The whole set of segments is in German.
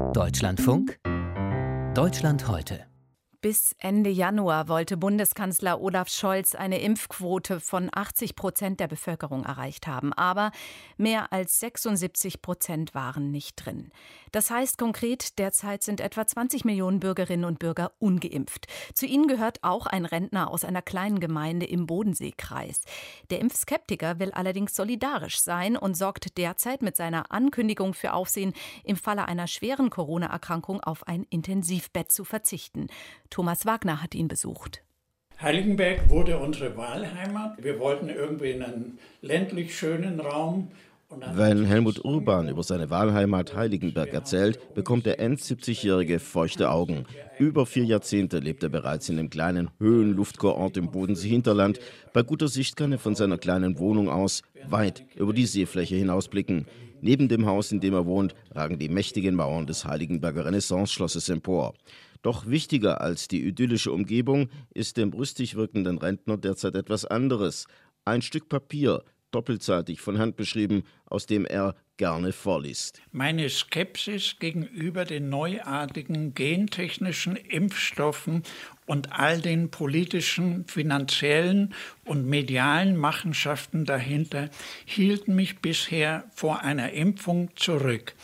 Deutschlandfunk Deutschland heute. Bis Ende Januar wollte Bundeskanzler Olaf Scholz eine Impfquote von 80% der Bevölkerung erreicht haben. Aber mehr als 76% waren nicht drin. Das heißt konkret, derzeit sind etwa 20 Millionen Bürgerinnen und Bürger ungeimpft. Zu ihnen gehört auch ein Rentner aus einer kleinen Gemeinde im Bodenseekreis. Der Impfskeptiker will allerdings solidarisch sein und sorgt derzeit mit seiner Ankündigung für Aufsehen, im Falle einer schweren Corona-Erkrankung auf ein Intensivbett zu verzichten. Thomas Wagner hat ihn besucht. Heiligenberg wurde unsere Wahlheimat. Wir wollten irgendwie in einen ländlich schönen Raum. Wenn Helmut Urban über seine Wahlheimat Heiligenberg erzählt, bekommt der End-70-Jährige feuchte Augen. Über 4 Jahrzehnte lebt er bereits in dem kleinen Höhenluftkurort im Bodensee-Hinterland. Bei guter Sicht kann er von seiner kleinen Wohnung aus weit über die Seefläche hinausblicken. Neben dem Haus, in dem er wohnt, ragen die mächtigen Mauern des Heiligenberger Renaissance-Schlosses empor. Doch wichtiger als die idyllische Umgebung ist dem brüstig wirkenden Rentner derzeit etwas anderes. Ein Stück Papier, doppelseitig von Hand beschrieben, aus dem er gerne vorliest. Meine Skepsis gegenüber den neuartigen gentechnischen Impfstoffen und all den politischen, finanziellen und medialen Machenschaften dahinter hielten mich bisher vor einer Impfung zurück.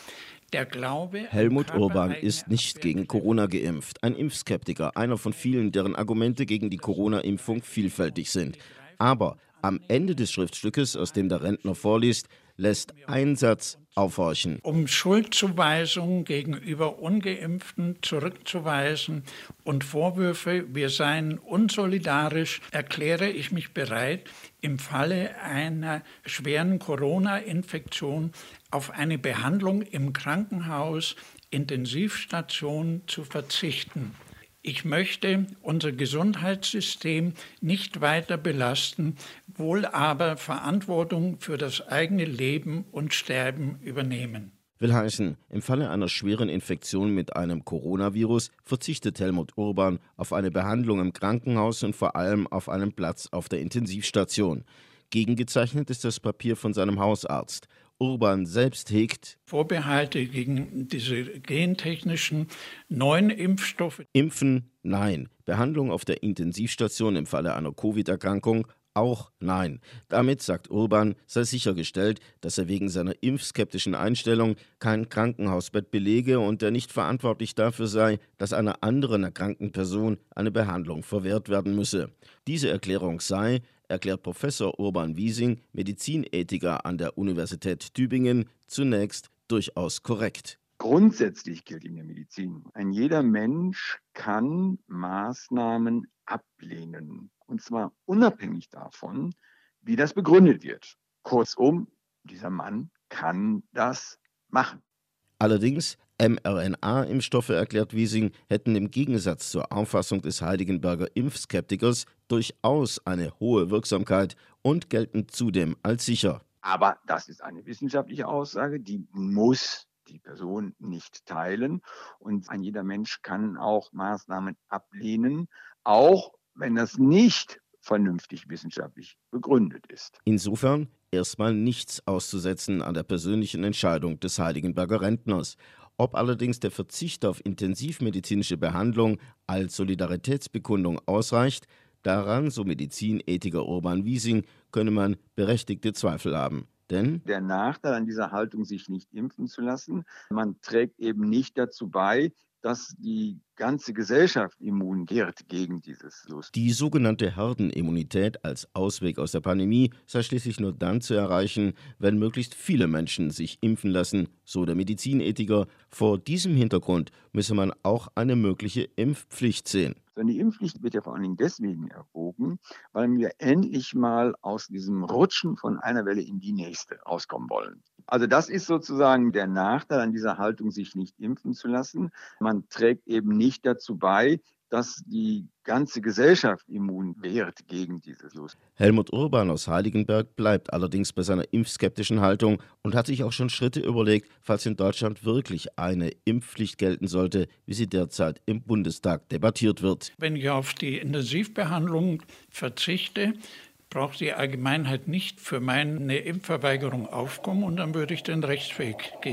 Helmut Urban ist nicht gegen Corona geimpft. Ein Impfskeptiker, einer von vielen, deren Argumente gegen die Corona-Impfung vielfältig sind. Aber am Ende des Schriftstückes, aus dem der Rentner vorliest, lässt ein Satz aufhorchen. Um Schuldzuweisungen gegenüber Ungeimpften zurückzuweisen und Vorwürfe, wir seien unsolidarisch, erkläre ich mich bereit, im Falle einer schweren Corona-Infektion auf eine Behandlung im Krankenhaus, Intensivstation zu verzichten. Ich möchte unser Gesundheitssystem nicht weiter belasten, wohl aber Verantwortung für das eigene Leben und Sterben übernehmen. Will heißen, im Falle einer schweren Infektion mit einem Coronavirus verzichtet Helmut Urban auf eine Behandlung im Krankenhaus und vor allem auf einen Platz auf der Intensivstation. Gegengezeichnet ist das Papier von seinem Hausarzt. Urban selbst hegt Vorbehalte gegen diese gentechnischen neuen Impfstoffe. Impfen, nein. Behandlung auf der Intensivstation im Falle einer Covid-Erkrankung, auch nein. Damit, sagt Urban, sei sichergestellt, dass er wegen seiner impfskeptischen Einstellung kein Krankenhausbett belege und er nicht verantwortlich dafür sei, dass einer anderen erkrankten Person eine Behandlung verwehrt werden müsse. Diese Erklärung sei, erklärt Professor Urban Wiesing, Medizinethiker an der Universität Tübingen, zunächst durchaus korrekt. Grundsätzlich gilt in der Medizin, ein jeder Mensch kann Maßnahmen ablehnen. Und zwar unabhängig davon, wie das begründet wird. Kurzum, dieser Mann kann das machen. Allerdings, mRNA-Impfstoffe, erklärt Wiesing, hätten im Gegensatz zur Auffassung des Heiligenberger Impfskeptikers durchaus eine hohe Wirksamkeit und gelten zudem als sicher. Aber das ist eine wissenschaftliche Aussage, die muss die Person nicht teilen. Und ein jeder Mensch kann auch Maßnahmen ablehnen, auch wenn das nicht vernünftig wissenschaftlich begründet ist. Insofern erstmal nichts auszusetzen an der persönlichen Entscheidung des Heiligenberger Rentners. Ob allerdings der Verzicht auf intensivmedizinische Behandlung als Solidaritätsbekundung ausreicht, daran, so Medizinethiker Urban Wiesing, könne man berechtigte Zweifel haben. Denn der Nachteil an dieser Haltung, sich nicht impfen zu lassen, man trägt eben nicht dazu bei, dass die ganze Gesellschaft immun wird gegen dieses Virus. Die sogenannte Herdenimmunität als Ausweg aus der Pandemie sei schließlich nur dann zu erreichen, wenn möglichst viele Menschen sich impfen lassen, so der Medizinethiker. Vor diesem Hintergrund müsse man auch eine mögliche Impfpflicht sehen. Die Impfpflicht wird ja vor allen Dingen deswegen erwogen, weil wir endlich mal aus diesem Rutschen von einer Welle in die nächste rauskommen wollen. Also das ist sozusagen der Nachteil an dieser Haltung, sich nicht impfen zu lassen. Man trägt eben nicht dazu bei, dass die ganze Gesellschaft immun wird gegen dieses Virus. Helmut Urban aus Heiligenberg bleibt allerdings bei seiner impfskeptischen Haltung und hat sich auch schon Schritte überlegt, falls in Deutschland wirklich eine Impfpflicht gelten sollte, wie sie derzeit im Bundestag debattiert wird. Wenn ich auf die Intensivbehandlung verzichte, braucht die Allgemeinheit nicht für meine Impfverweigerung aufkommen und dann würde ich den Rechtsweg gehen.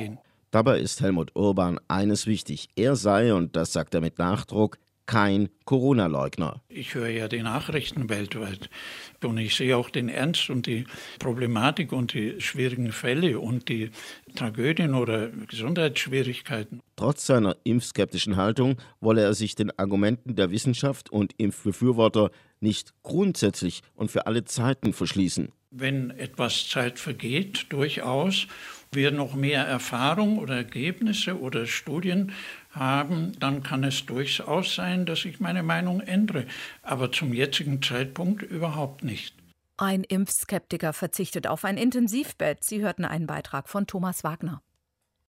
Dabei ist Helmut Urban eines wichtig. Er sei, und das sagt er mit Nachdruck, kein Corona-Leugner. Ich höre ja die Nachrichten weltweit und ich sehe auch den Ernst und die Problematik und die schwierigen Fälle und die Tragödien oder Gesundheitsschwierigkeiten. Trotz seiner impfskeptischen Haltung wolle er sich den Argumenten der Wissenschaft und Impfbefürworter nicht grundsätzlich und für alle Zeiten verschließen. Wenn etwas Zeit vergeht, durchaus, wir noch mehr Erfahrung oder Ergebnisse oder Studien haben, dann kann es durchaus sein, dass ich meine Meinung ändere. Aber zum jetzigen Zeitpunkt überhaupt nicht. Ein Impfskeptiker verzichtet auf ein Intensivbett. Sie hörten einen Beitrag von Thomas Wagner.